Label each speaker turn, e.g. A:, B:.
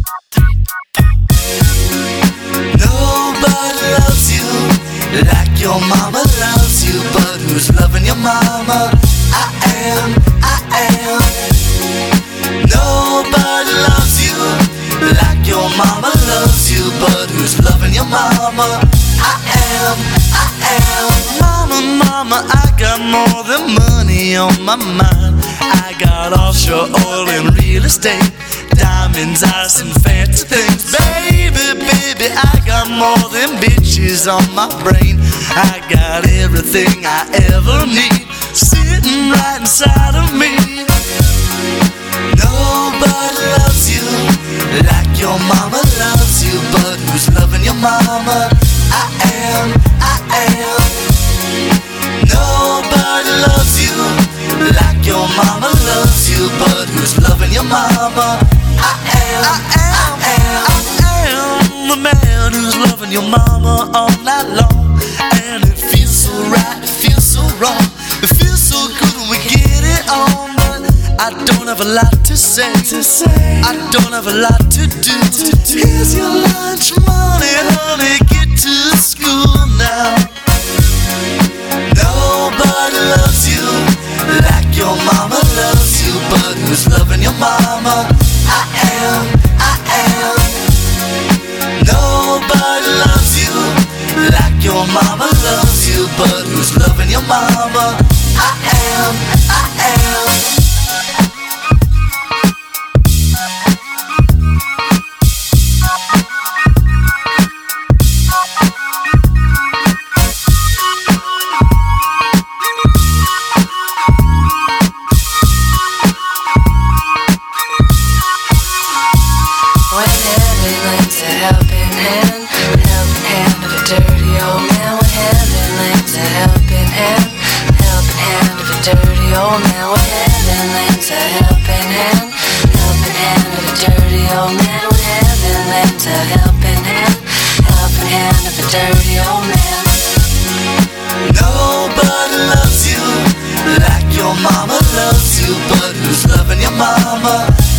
A: Nobody loves you like your mama loves you, but who's loving your mama? I am. Nobody loves you like your mama loves you, but who's loving your mama? I am. Mama, I got more than money on my mind. I got offshore oil and real estate, diamonds, ice, and fancy things. Baby, I got more than bitches on my brain. I got everything I ever need sitting right inside of me. Nobody loves you like your mama loves you, but who's loving your mama? I am. Nobody loves you like your mama loves you, but who's loving your mama? I am the man who's loving your mama all night long. And it feels so right, it feels so wrong, it feels so good when we get it on. But I don't have a lot to say. I don't have a lot to do. Here's your lunch money, honey, get to school now. Nobody loves you like your mama loves you, but who's loving your mama? I am. Nobody loves you like your mama loves you, but who's loving your mama? I am.
B: Dirty old man.
A: Nobody loves you like your mama loves you, but who's loving your mama?